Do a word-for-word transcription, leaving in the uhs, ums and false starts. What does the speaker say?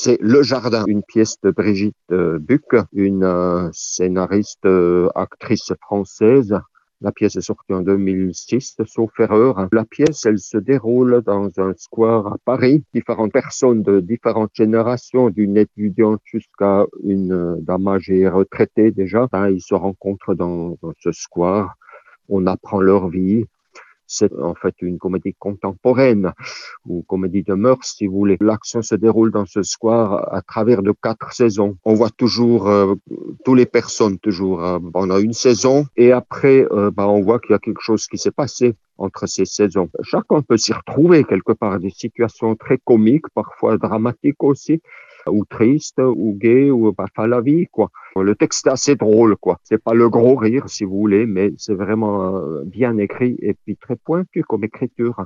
c'est Le Jardin, une pièce de Brigitte euh, Buck, une euh, scénariste, euh, actrice française. La pièce est sortie en deux mille six, sauf erreur. La pièce, elle se déroule dans un square à Paris. Différentes personnes de différentes générations, d'une étudiante jusqu'à une euh, dame âgée retraitée déjà, hein, ils se rencontrent dans, dans ce square. On apprend leur vie. C'est en fait une comédie contemporaine ou comédie de mœurs, si vous voulez. L'action se déroule dans ce square à travers de quatre saisons. On voit toujours euh, tous les personnes toujours euh, pendant une saison et après, euh, bah, on voit qu'il y a quelque chose qui s'est passé entre ces saisons. Chacun peut s'y retrouver quelque part, des situations très comiques, parfois dramatiques aussi, ou tristes, ou gaies, ou bah, enfin la vie, quoi. Le texte est assez drôle, quoi. C'est pas le gros rire, si vous voulez, mais c'est vraiment euh, bien écrit et puis très pointu comme écriture.